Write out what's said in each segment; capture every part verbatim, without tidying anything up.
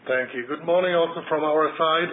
Thank you. Good morning also from our side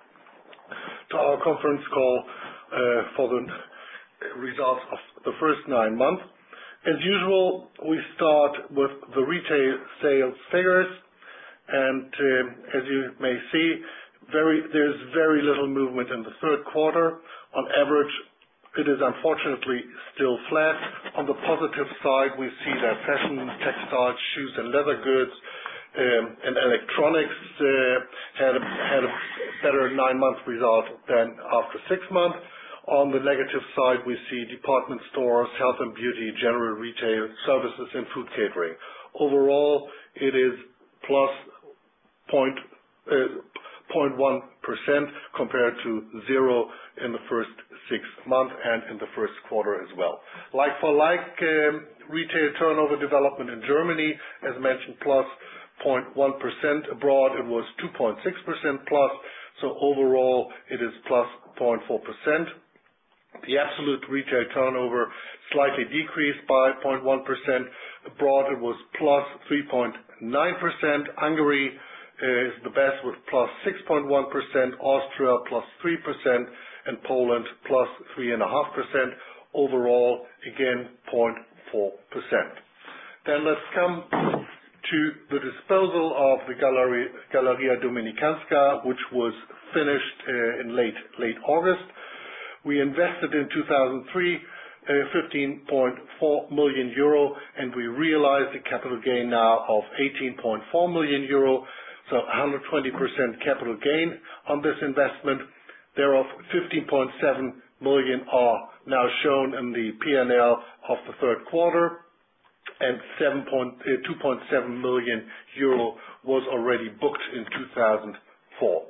to our conference call uh, for the results of the first nine months. As usual, we start with the retail sales figures, and um, as you may see, very, there's very little movement in the third quarter. On average, it is unfortunately still flat. On the positive side, we see that fashion, textiles, shoes and leather goods um, and electronics uh, had, a, had a better nine-month result than after six months. On the negative side, we see department stores, health and beauty, general retail, services and food catering. Overall, it is plus point, uh, zero point one percent compared to zero in the first six months and in the first quarter as well. Like for like, um, retail turnover development in Germany, as mentioned, plus zero point one percent. Abroad, it was two point six percent plus. So overall, it is plus zero point four percent. The absolute retail turnover slightly decreased by zero point one percent. Abroad, it was plus three point nine percent. Hungary is the best with plus six point one percent, Austria plus three percent, and Poland plus three point five percent. Overall, again, zero point four percent. Then let's come to the disposal of the Galeria, Galeria Dominikanska, which was finished uh, in late, late August. We invested in two thousand three uh, fifteen point four million euro, and we realized a capital gain now of eighteen point four million euro. So one hundred twenty percent capital gain on this investment. Thereof, fifteen point seven million are now shown in the P and L of the third quarter, and two point seven million euro was already booked in two thousand four.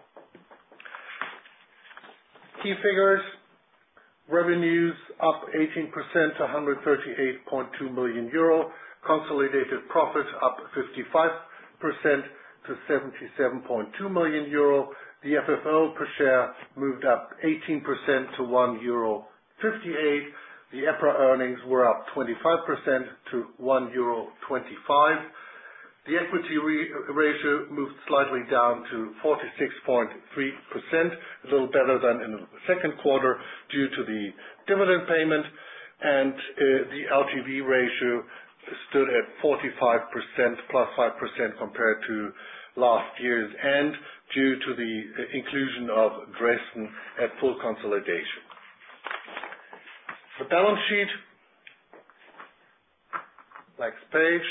Key figures: revenues up eighteen percent to one hundred thirty-eight point two million euro. Consolidated profit up fifty-five percent to seventy-seven point two million euro. The F F O per share moved up eighteen percent to one euro fifty-eight. The EPRA earnings were up twenty-five percent to one euro twenty-five. The equity re- ratio moved slightly down to forty-six point three percent, a little better than in the second quarter due to the dividend payment, and uh, the L T V ratio stood at forty-five percent, plus five percent compared to last year's end due to the inclusion of Dresden at full consolidation. The balance sheet, next page.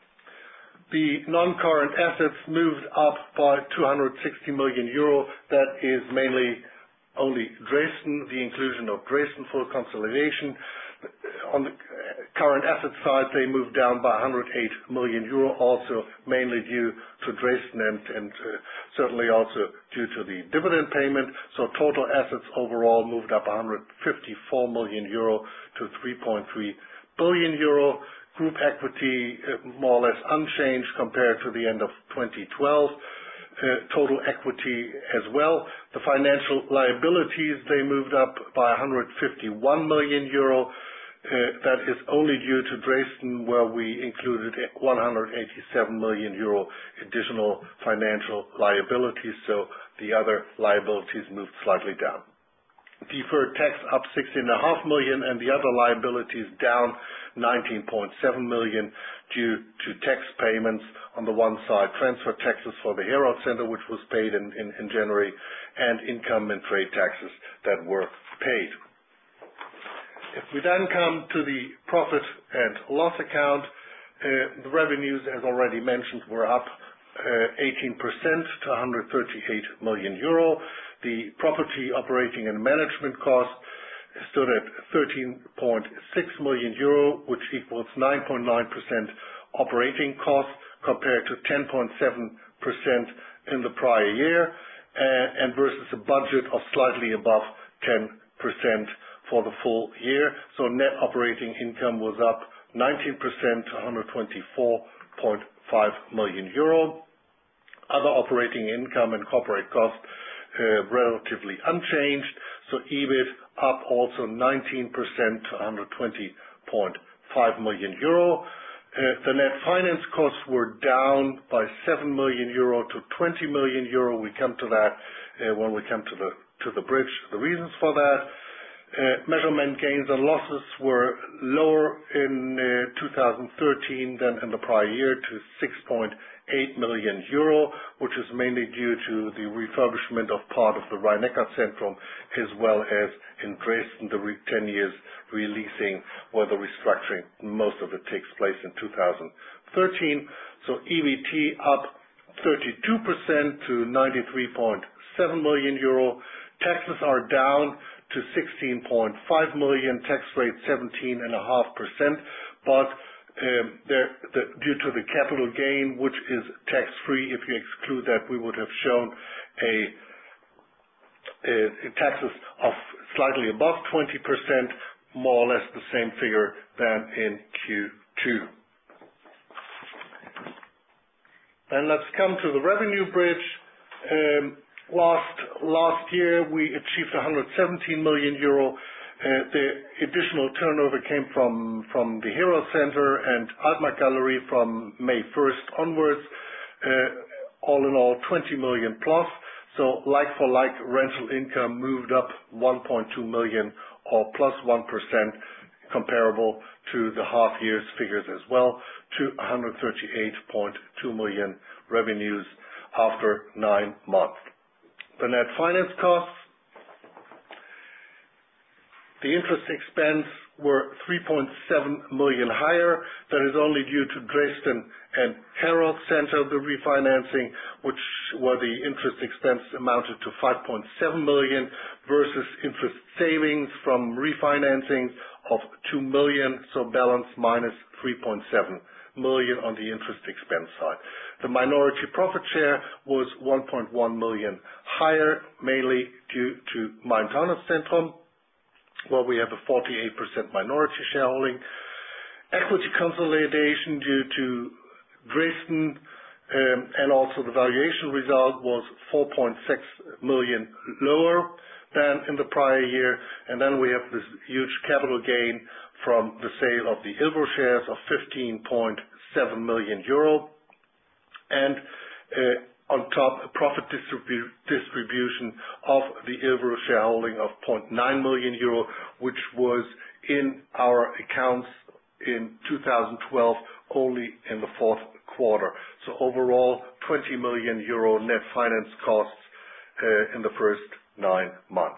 The non-current assets moved up by two hundred sixty million euro. That is mainly only Dresden, the inclusion of Dresden full consolidation. On the current asset side, they moved down by one hundred eight million euro, also mainly due to Dresden and, and uh, certainly also due to the dividend payment. So total assets overall moved up one hundred fifty-four million euro to three point three billion euro. Group equity uh, more or less unchanged compared to the end of twenty twelve. Uh, total equity as well. The financial liabilities, they moved up by one hundred fifty-one million euro. Uh, that is only due to Dresden, where we included one hundred eighty-seven million euro additional financial liabilities, so the other liabilities moved slightly down. Deferred tax up sixteen point five million, and the other liabilities down nineteen point seven million due to tax payments. On the one side, transfer taxes for the Herald Center, which was paid in, in, in January, and income and trade taxes that were paid. If we then come to the profit and loss account, uh, the revenues, as already mentioned, were up uh, eighteen percent to one hundred thirty-eight million euro. The property operating and management cost stood at thirteen point six million euro, which equals nine point nine percent operating cost compared to ten point seven percent in the prior year, uh, and versus a budget of slightly above ten percent for the full year. So net operating income was up nineteen percent to one hundred twenty-four point five million euro. Other operating income and corporate costs uh, relatively unchanged. So E B I T up also nineteen percent to one hundred twenty point five million euro. The net finance costs were down by seven million euro to twenty million euro. We come to that when we come to the to the bridge. The reasons for that: measurement gains and losses were lower in two thousand thirteen than in the prior year to six point eight million euro, which is mainly due to the refurbishment of part of the Rhein-Neckar-Zentrum, as well as in Dresden, the ten years releasing, where the restructuring, most of it takes place in two thousand thirteen. So E B T up thirty-two percent to ninety-three point seven million euro. Taxes are down to sixteen point five million, tax rate seventeen point five percent, but um, there, the, due to the capital gain, which is tax-free, if you exclude that, we would have shown a, a, a taxes of slightly above twenty percent, more or less the same figure than in Q two. Then let's come to the revenue bridge. Um, last last year we achieved one hundred seventeen million euro. Uh, the additional turnover came from from the Hero Center and Altmark Gallery from May first onwards. Uh, all in all, twenty million plus. So like-for-like rental income moved up one point two million or plus one percent, comparable to the half year's figures as well, to one hundred thirty-eight point two million revenues after nine months. The net finance costs, the interest expense were three point seven million higher. That is only due to Dresden and Herald Center, the refinancing, which where the interest expense amounted to five point seven million versus interest savings from refinancing of two million, so balance minus three point seven million on the interest expense side. The minority profit share was one point one million higher, mainly due to Main-Taunus-Zentrum, where we have a forty-eight percent minority shareholding. Equity consolidation due to Dresden um, and also the valuation result was four point six million lower than in the prior year. And then we have this huge capital gain from the sale of the Ilvo shares of fifteen point seven million euro. And uh, on top, a profit distribu- distribution of the Ilvo shareholding of zero point nine million euro, which was in our accounts in two thousand twelve only in the fourth quarter. So overall, twenty million euro net finance costs uh, in the first nine months.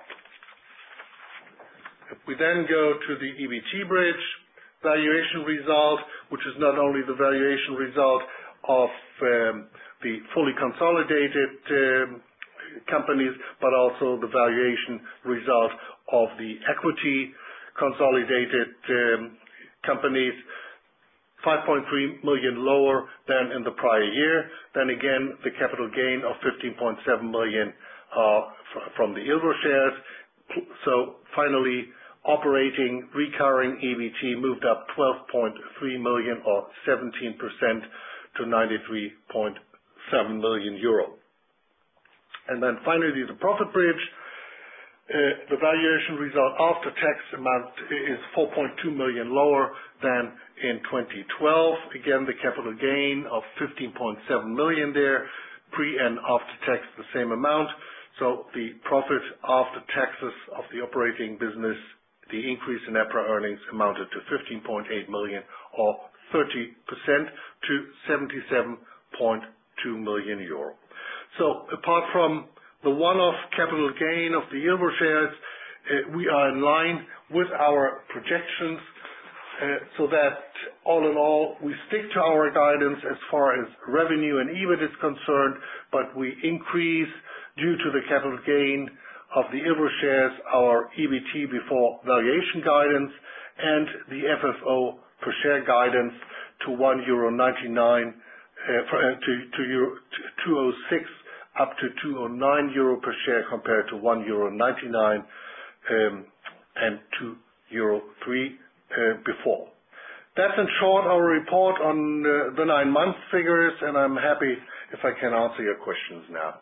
If we then go to the E B T bridge, valuation result, which is not only the valuation result of um, the fully consolidated um, companies, but also the valuation result of the equity consolidated um, companies, five point three million lower than in the prior year. Then again, the capital gain of fifteen point seven million uh, f- from the Ilvo shares. So finally, operating recurring E B T moved up twelve point three million or seventeen percent to ninety-three point seven million euro. And then finally, the profit bridge. Uh, the valuation result after tax amount is four point two million lower than in twenty twelve. Again, the capital gain of fifteen point seven million there, pre and after tax the same amount. So the profit after taxes of the operating business, the increase in EPRA earnings amounted to fifteen point eight million or thirty percent to seventy-seven point two million euro. So apart from the one-off capital gain of the Ilvo shares, uh, we are in line with our projections, uh, so that all in all, we stick to our guidance as far as revenue and E B I T is concerned, but we increase, due to the capital gain of the Ilvo shares, our E B T before valuation guidance and the F F O per share guidance to one euro ninety-nine, uh, for, uh, to, to, Euro, to two oh six up to two oh nine euro per share compared to one euro ninety-nine um, and two euro three uh, before. That's in short our report on uh, the nine month figures, and I'm happy if I can answer your questions now.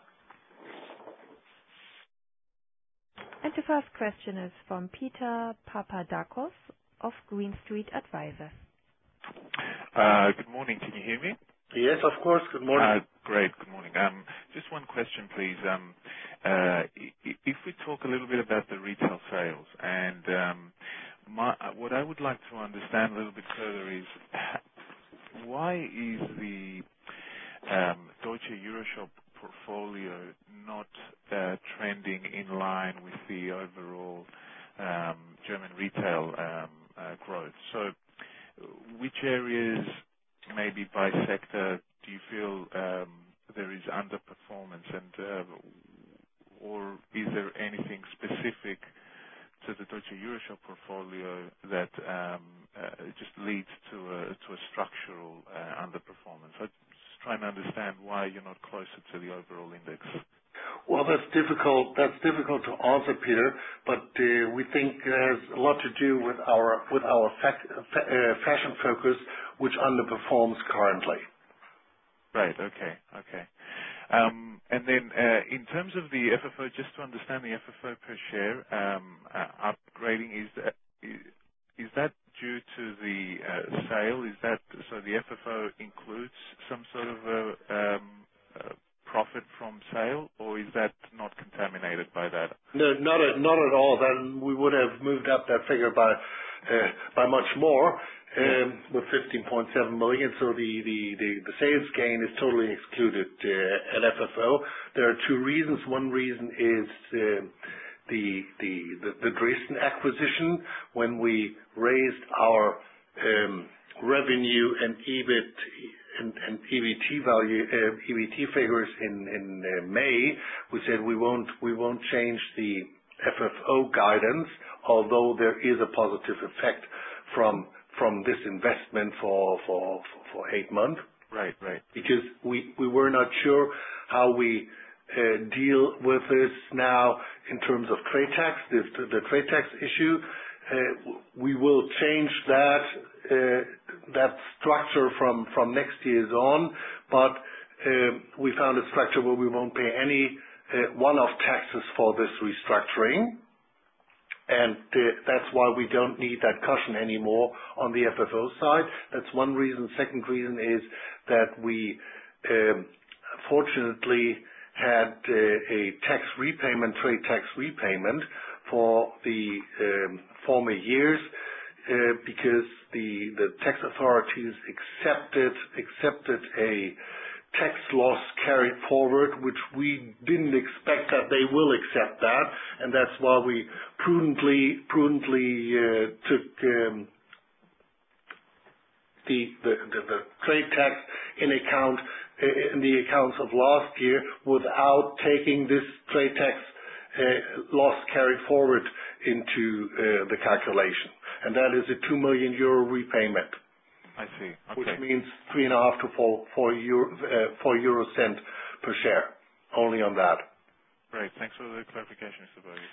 And the first question is from Peter Papadakos of Green Street Advisors. Uh, Good morning. Can you hear me? Yes, of course. Good morning. Uh, Great. Good morning. Um, Just one question, please. Um, uh, i- i- If we talk a little bit about the retail sales, and um, my- what I would like to understand a little bit further is why is the um, Deutsche EuroShop portfolio not uh, trending in line with the overall um, German retail um, uh, growth? So, which areas, maybe by sector, do you feel um, there is underperformance, and uh, or is there anything specific to the Deutsche EuroShop portfolio that um, uh, just leads to a to a structural uh, underperformance? I'm just trying to understand why you're not closer to the overall index. Well, that's difficult. That's difficult to answer, Peter. But uh, we think it has a lot to do with our with our fac- fa- uh, fashion focus, which underperforms currently. Right. Okay. Okay. Um, And then, uh, in terms of the F F O, just to understand the F F O per share um, uh, upgrading, is that is- is that due to the uh, sale? Is that so the F F O includes some sort of a um, uh, profit from sale, or is that not contaminated by that? No, not at, not at all. Then we would have moved up that figure by uh, by much more, Yeah. um, with fifteen point seven million. So the, the, the, the sales gain is totally excluded uh, at F F O. There are two reasons. One reason is uh, the, the the the Dresden acquisition. When we raised our um, revenue and EBIT and and E B T value, uh, E B T figures in in uh, May, we said we won't we won't change the F F O guidance, although there is a positive effect from from this investment for for for eight months. Right. Right. Because we we were not sure how we uh, deal with this now in terms of trade tax, this, the the trade tax issue. Uh, We will change that uh, that structure from from next year's on, but um, we found a structure where we won't pay any uh, one-off taxes for this restructuring, and uh, that's why we don't need that cushion anymore on the F F O side. That's one reason. Second reason is that we um, fortunately had uh, a tax repayment, trade tax repayment for the um, former years, uh, because the the tax authorities accepted accepted a tax loss carried forward, which we didn't expect that they will accept that, and that's why we prudently prudently uh, took um, the, the the the trade tax in account uh, in the accounts of last year without taking this trade tax uh, loss carried forward into uh, the calculation, and that is a two million euro repayment. I see. Which Okay. means three and a half to four, four euro, uh, four euro cent per share, only on that. Great. Thanks for the clarification, Mister Berger.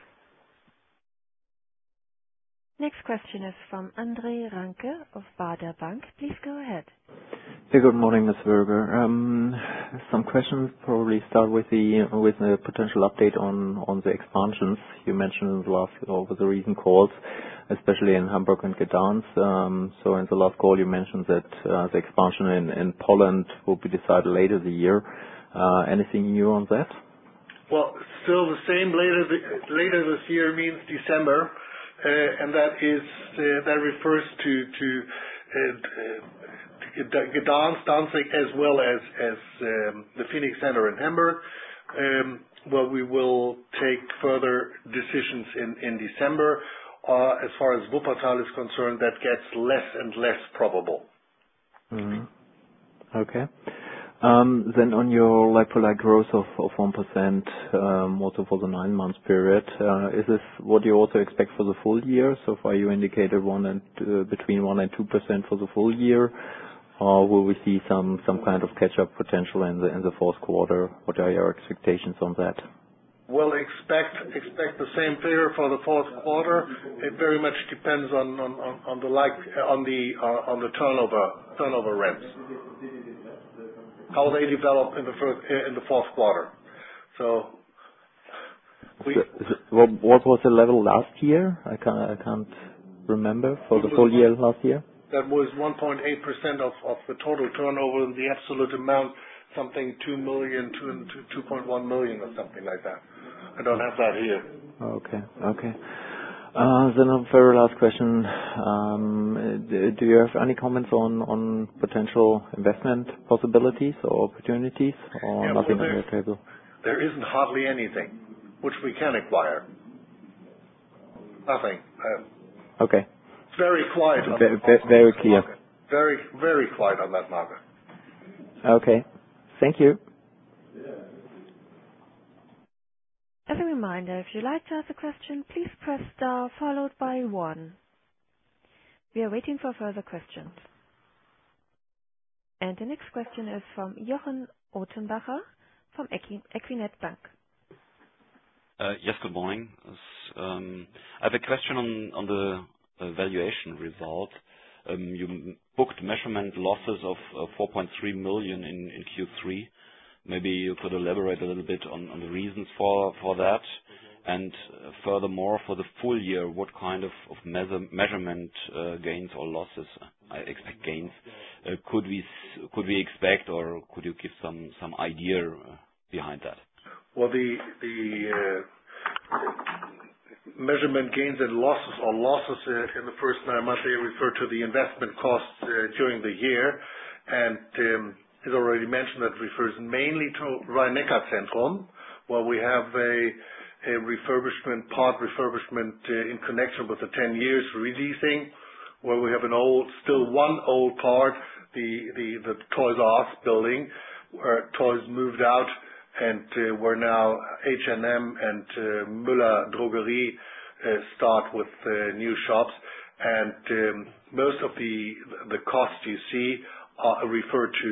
Next question is from Andre Ranke of Baader Bank. Please go ahead. Hey, good morning, Mister Berger. Um, Some questions, probably start with the with a potential update on on the expansions you mentioned in the last over the recent calls, especially in Hamburg and Gdansk. Um, So in the last call, you mentioned that uh, the expansion in in Poland will be decided later the year. Uh, Anything new on that? Well, still the same. Later, the, later this year means December, uh, and that is uh, that refers to to uh, Gdansk, Danzig, as well as as um, the Phoenix Center in Hamburg. Um, well, we will take further decisions in in December. Uh, as far as Wuppertal is concerned, that gets less and less probable. Mhm. Okay. Um, Then on your like-for-like growth of of one percent, um, also for the nine-month period, uh, is this what you also expect for the full year? So far, you indicated one and uh, between one and two percent for the full year. Or will we see some some kind of catch-up potential in the in the fourth quarter? What are your expectations on that? Well, expect expect the same figure for the fourth quarter. It very much depends on on on on the like on the uh, on the turnover turnover rents, how they develop in the first in the fourth quarter. So we So- so What what was the level last year? I can't I can't remember for it the was full one- year last year. that was one point eight percent of, of the total turnover, the absolute amount, something two million, two point one million or something like that. I don't have that here. Okay. Okay. Uh, Then a very last question. Um, d- Do you have any comments on on potential investment possibilities or opportunities, or Yeah, well, nothing on there, your table? there isn't hardly anything which we can acquire. Nothing. Uh, Okay. it's very quiet on, Ve- on, ve- on Very that clear. market. Very, very quiet on that market. Okay. Thank you. As a reminder, if you'd like to ask a question, please press star followed by one. We are waiting for further questions. And the next question is from Jochen Ottenbacher from Equi- Equinet Bank. Uh, Yes, good morning. S- um, I have a question on on the uh, valuation result. Um, You m- booked measurement losses of uh, four point three million in in Q three. Maybe you could elaborate a little bit on on the reasons for for that. And uh, furthermore, for the full year, what kind of of measure- measurement uh, gains or losses, I expect gains, uh, could we s- could we expect, or could you give some some idea uh, behind that? Well, the the uh, measurement gains and losses or losses uh, in the first nine months, they refer to the investment costs uh, during the year. And um, as already mentioned, that refers mainly to Rhein-Neckar-Zentrum, where we have a a refurbishment, part refurbishment uh, in connection with the ten years releasing, where we have an old, still one old part, the the the Toys R Us building, where Toys moved out, and uh, where now H and M and uh, Müller Drogerie uh, start with uh, new shops. And um, most of the the costs you see are referred to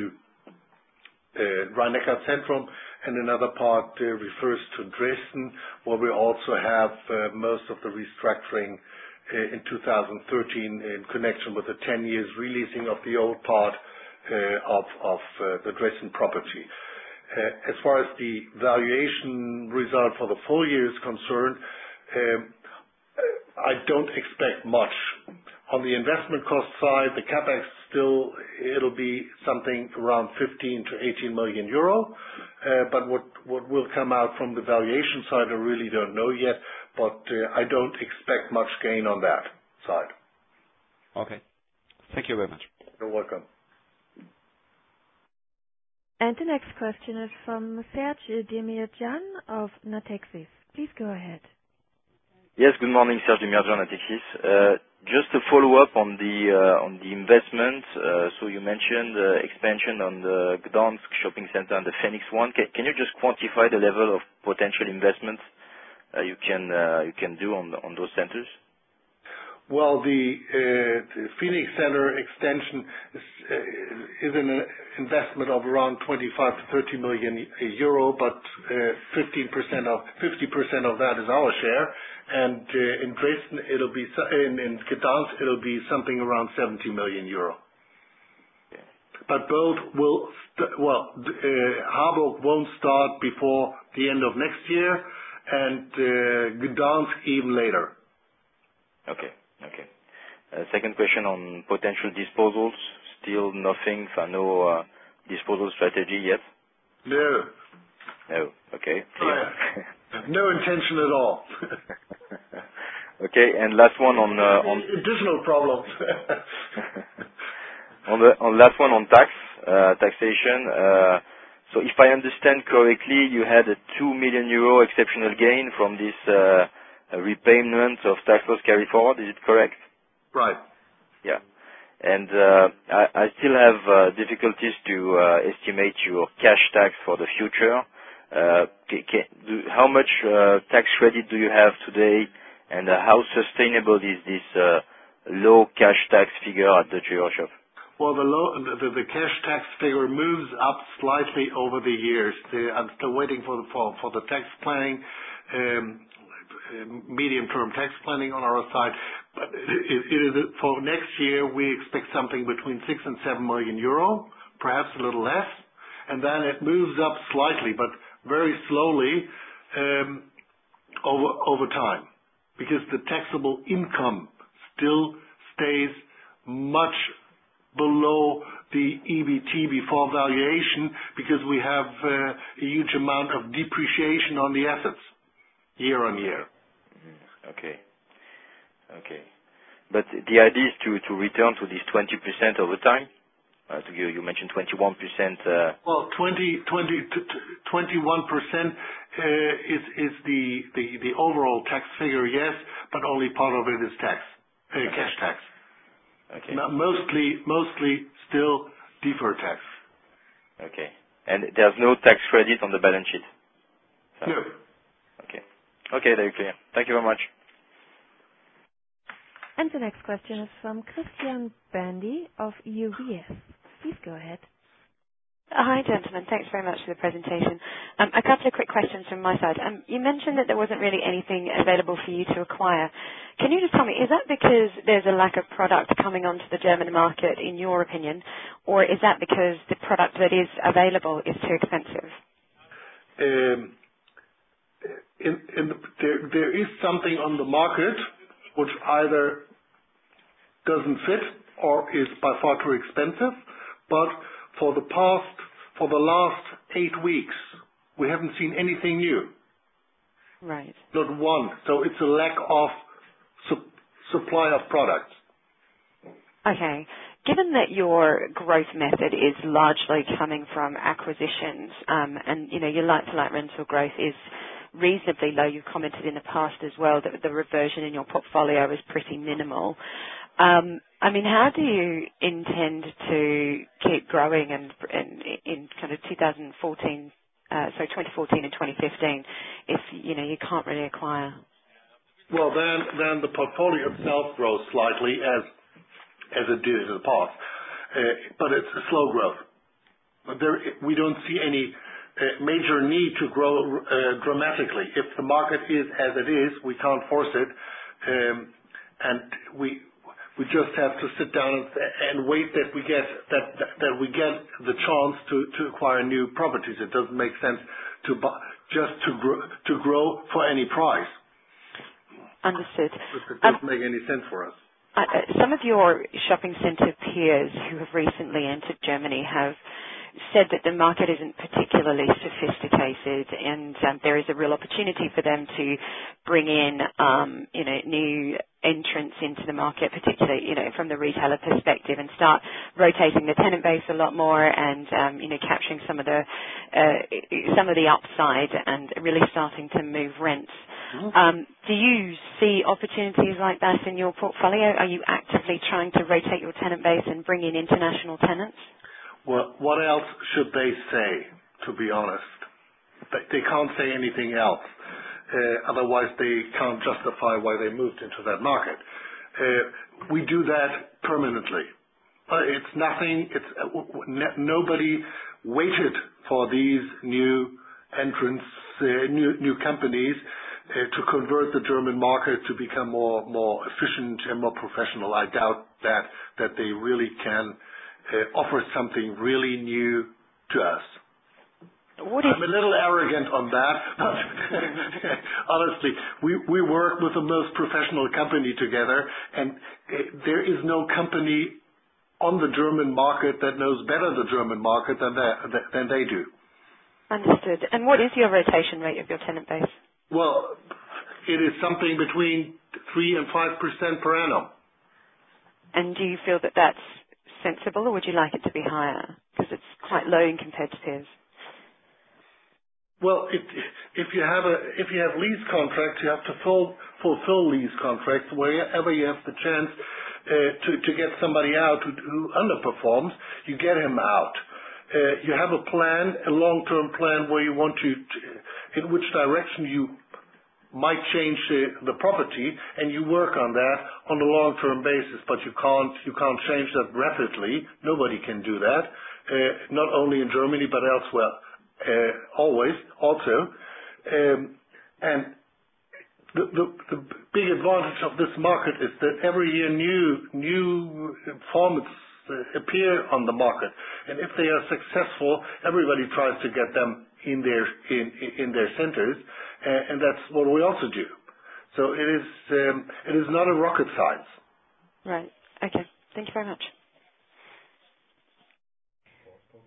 uh, Rhein-Neckar-Zentrum, and another part uh, refers to Dresden, where we also have uh, most of the restructuring uh, in two thousand thirteen in connection with the ten years releasing of the old part uh, of, of uh, the Dresden property. Uh, as far as the valuation result for the full year is concerned, um, I don't expect much. On the investment cost side, the CapEx still, it'll be something around fifteen to eighteen million euro. Uh, but what, what will come out from the valuation side, I really don't know yet, but uh, I don't expect much gain on that side. Okay. Thank you very much. You're welcome. And the next question is from Serge Demirjan of Natixis. Please go ahead. Yes, good morning, Serge Demirjan, Natixis. Uh, Just a follow-up on the uh, on the investment. Uh, So you mentioned uh, expansion on the Gdansk shopping center and the Phoenix one. Ca- Can you just quantify the level of potential investment uh, you can uh, you can do on the- on those centers? Well, the, uh, the Phoenix Center extension is, uh, is an investment of around twenty-five to thirty million euro, but uh, fifteen percent of fifty percent of that is our share, and uh, in Dresden it'll be so- in, in Gdansk it'll be something around seventy million euro. Okay. But both will st- well, d- uh, Harburg won't start before the end of next year, and uh, Gdansk even later. Okay. Okay. Uh, Second question on potential disposals. Still nothing, for no uh, disposal strategy yet? No. No. Okay. Oh, Clear. yeah. No intention at all. Okay. And last one on uh, on Additional problems. on the on last one on tax uh, taxation. Uh, so if I understand correctly, you had a two million euro exceptional gain from this uh, repayment of tax loss carry forward. Is it correct? Right. Yeah. And uh, I, I still have uh, difficulties to uh, estimate your cash tax for the future. Uh, ca- ca- do, how much uh, tax credit do you have today, and uh, how sustainable is this uh, low cash tax figure at the Jewel shop? Well, the, low, the the cash tax figure moves up slightly over the years. The, I'm still waiting for the for, for the tax planning, um, medium-term tax planning on our side. But it, it is for next year we expect something between six and seven million euro, perhaps a little less, and then it moves up slightly, but very slowly um, over over time, because the taxable income still stays much below the E B T before valuation because we have uh, a huge amount of depreciation on the assets year on year. Mm-hmm. Okay. Okay. But the idea is to, to return to this twenty percent over time? Uh, to you, you mentioned twenty-one percent. Uh... Well, twenty, twenty, twenty-one percent uh, is, is the, the, the overall tax figure, yes, but only part of it is tax, uh, okay. cash tax. Okay. Now, mostly, mostly still deferred tax. Okay. And there's no tax credit on the balance sheet? So. No. Okay. Okay, very clear. Thank you very much. And the next question is from Christian Bandy of U B S. Please go ahead. Hi, gentlemen. Thanks very much for the presentation. Um, a couple of quick questions from my side. Um, you mentioned that there wasn't really anything available for you to acquire. Can you just tell me, is that because there's a lack of product coming onto the German market, in your opinion, or is that because the product that is available is too expensive? Um, in, in the, there, there is something on the market which either doesn't fit or is by far too expensive, but for the past, for the last eight weeks, we haven't seen anything new. Right. Not one. So it's a lack of su- supply of products. Okay. Given that your growth method is largely coming from acquisitions, um, and you know your like-for-like rental growth is reasonably low, you've commented in the past as well that the reversion in your portfolio is pretty minimal. Um, I mean, how do you intend to keep growing and in, in kind of two thousand fourteen, uh, so twenty fourteen and twenty fifteen, if you know you can't really acquire? Well, then, then the portfolio itself grows slightly as as it did in the past, uh, but it's a slow growth. But there, we don't see any uh, major need to grow uh, dramatically. If the market is as it is, we can't force it, um, and we. We just have to sit down and, and wait that we get that, that that we get the chance to, to acquire new properties. It doesn't make sense to buy, just to grow, to grow for any price. Understood. It doesn't um, make any sense for us. Uh, some of your shopping centre peers who have recently entered Germany have said that the market isn't particularly sophisticated, and um, there is a real opportunity for them to bring in, um, you know, new entrants into the market, particularly, you know, from the retailer perspective, and start rotating the tenant base a lot more, and um, you know, capturing some of the uh, some of the upside, and really starting to move rents. Mm-hmm. Um, do you see opportunities like that in your portfolio? Are you actively trying to rotate your tenant base and bring in international tenants? Well, what else should they say, to be honest? They, they can't say anything else. Uh, otherwise, they can't justify why they moved into that market. Uh, we do that permanently. Uh, it's nothing, it's, uh, n- nobody waited for these new entrants, uh, new, new companies uh, to convert the German market to become more, more efficient and more professional. I doubt that, that they really can Uh, offer something really new to us. What is I'm a little arrogant on that, but honestly, we, we work with the most professional company together, and uh, there is no company on the German market that knows better the German market than they, than they do. Understood. And what is your rotation rate of your tenant base? Well, it is something between three and five percent per annum. And do you feel that that's sensible, or would you like it to be higher? Because it's quite low in compared to peers. Well, if, if you have a if you have lease contracts, you have to full, fulfill lease contracts. Wherever you have the chance uh, to to get somebody out who, who underperforms, you get him out. Uh, you have a plan, a long-term plan where you want to, to in which direction you might change uh, the property, and you work on that on a long-term basis. But you can't you can't change that rapidly. Nobody can do that. Uh, not only in Germany but elsewhere. Uh, always, also, um, and the, the the big advantage of this market is that every year new new formats uh, appear on the market, and if they are successful, everybody tries to get them in their in in their centers. Uh, and that's what we also do. So it is um, it is not a rocket science. Right. Okay. Thank you very much.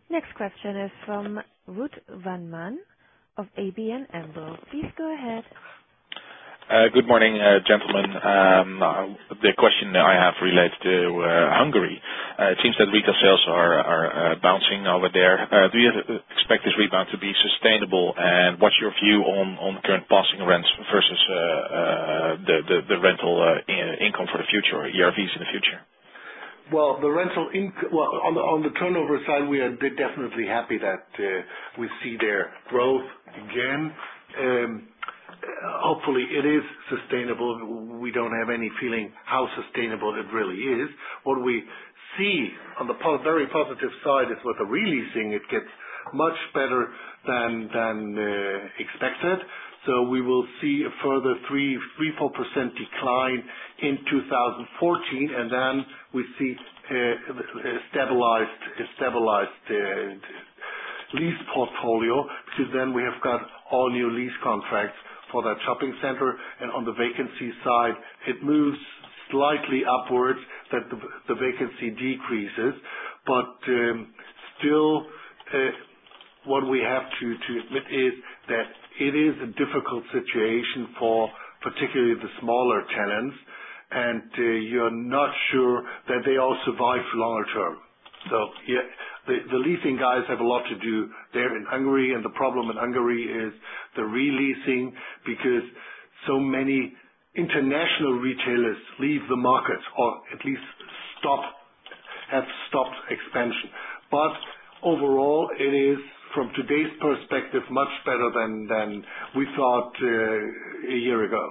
Next question is from Ruud van Man of A B N AMRO. Please go ahead. Uh, Good morning, uh, gentlemen. Um, uh, The question that I have relates to uh, Hungary. Uh, It seems that retail sales are are uh, bouncing over there. Uh, Do you expect this rebound to be sustainable? And what's your view on on current passing rents versus uh, uh, the the the rental uh, in- income for the future, or E R Vs in the future? Well, the rental inc- well, on the on the turnover side, we are de- definitely happy that uh, we see their growth again. Um, Hopefully it is sustainable. We don't have any feeling how sustainable it really is. What we see on the po- very positive side is with the releasing, it gets much better than than uh, expected. So we will see a further three, three, four percent decline in two thousand fourteen, and then we see uh, a stabilized, a stabilized uh, lease portfolio, because then we have got all new lease contracts for that shopping center, and on the vacancy side, it moves slightly upwards, that the, the vacancy decreases, but um, still uh, what we have to, to admit is that it is a difficult situation for particularly the smaller tenants, and uh, you're not sure that they all survive longer term. So yeah, the, the leasing guys have a lot to do there in Hungary, and the problem in Hungary is the releasing, because so many international retailers leave the market, or at least stop, have stopped expansion. But overall, it is, from today's perspective, much better than, than we thought uh, a year ago.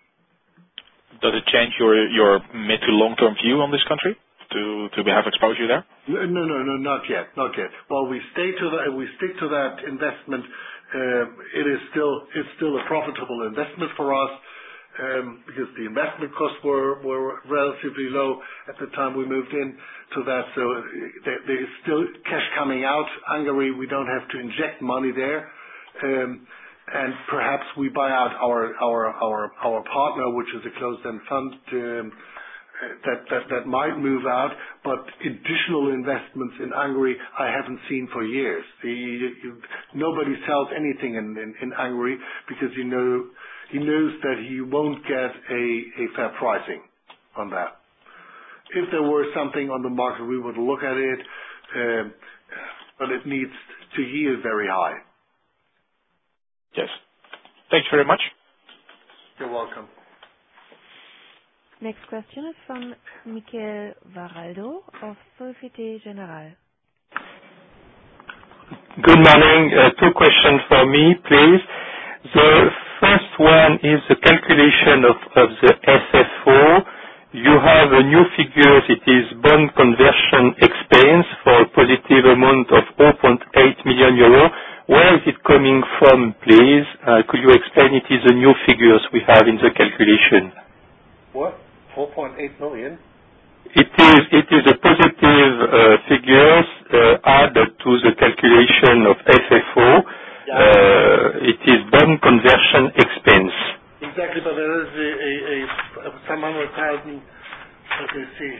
Does it change your your mid to long-term view on this country? To, to have exposure there? No, no, no, not yet, not yet. While we stay to that, we stick to that investment. Uh, it is still, it's still a profitable investment for us, um, because the investment costs were were relatively low at the time we moved in to that. So there, there is still cash coming out. Hungary, we don't have to inject money there, um, and perhaps we buy out our our our our partner, which is a closed-end fund. Um, That, that that might move out, but additional investments in Hungary I haven't seen for years. The, you, nobody sells anything in, in, in Hungary because you know he knows that he won't get a, a fair pricing on that. If there were something on the market, we would look at it, uh, but it needs to yield very high. Yes. Thanks very much. You're welcome. Next question is from Michael Varaldo of Société Générale. Good morning. Uh, two questions for me, please. The first one is the calculation of, of the S F O. You have a new figure. It is bond conversion expense for a positive amount of zero point eight million euro. Where is it coming from, please? Uh, could you explain? It is the new figures we have in the calculation. What? four point eight million? It is it is a positive uh, figures uh, added to the calculation of S F O. Yeah. Uh, it is bond conversion expense. Exactly, but there is a, a, a some hundred thousand. Let me see.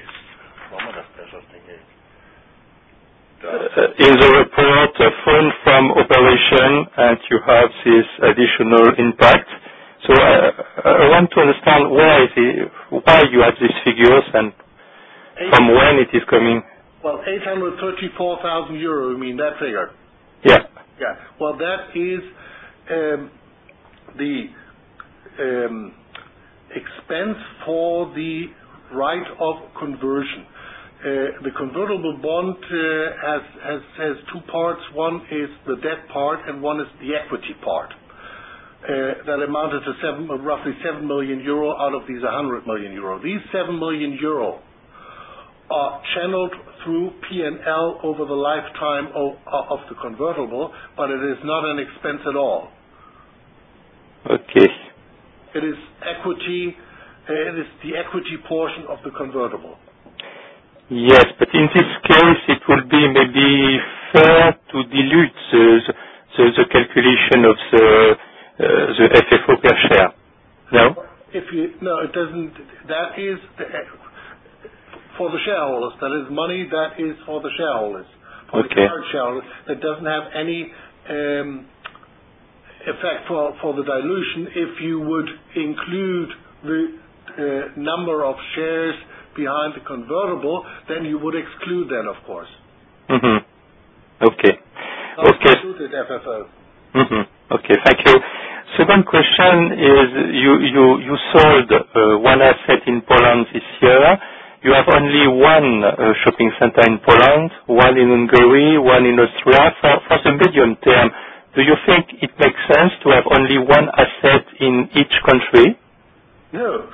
Uh, in the report, uh, fund from operation, and you have this additional impact. So uh, I want to understand why is it, why you have these figures and from when it is coming. Well, eight hundred thirty-four thousand euro. You mean that figure? Yeah. Yeah. Well, that is um, the um, expense for the right of conversion. Uh, the convertible bond uh, has, has has two parts. One is the debt part, and one is the equity part. Uh, that amounted to seven, uh, roughly seven million euro out of these one hundred million euro. These seven million euro are channeled through P and L over the lifetime of, of the convertible, but it is not an expense at all. Okay. It is equity. Uh, it is the equity portion of the convertible. Yes, but in this case, it will be maybe fair to dilute the, the, the calculation of the Uh, the F F O per share. No? If you no, it doesn't. That is the, for the shareholders. That is money that is for the shareholders. for Okay. the current shareholders. That doesn't have any um, effect for, for the dilution. If you would include the uh, number of shares behind the convertible, then you would exclude that, of course. Mm-hmm. Okay. Not Okay. included F F O. Mm-hmm. Okay, thank you. Second question is, you you you sold uh, one asset in Poland this year. You have only one uh, shopping center in Poland, one in Hungary, one in Austria. For for the medium term, do you think it makes sense to have only one asset in each country? No.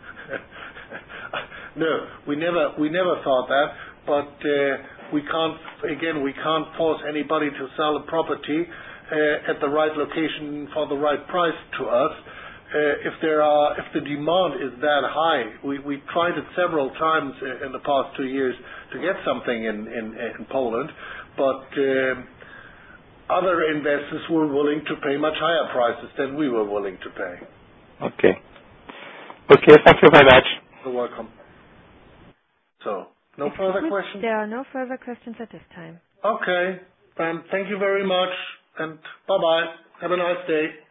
No, we never we never thought that, but uh, we can't, again, we can't force anybody to sell a property uh, at the right location for the right price to us. Uh, if there are, if the demand is that high, we, we tried it several times in the past two years to get something in, in, in Poland, but um, other investors were willing to pay much higher prices than we were willing to pay. Okay. Okay, thank you very much. You're welcome. So, no further questions? There are no further questions at this time. Okay, then thank you very much, and bye-bye. Have a nice day.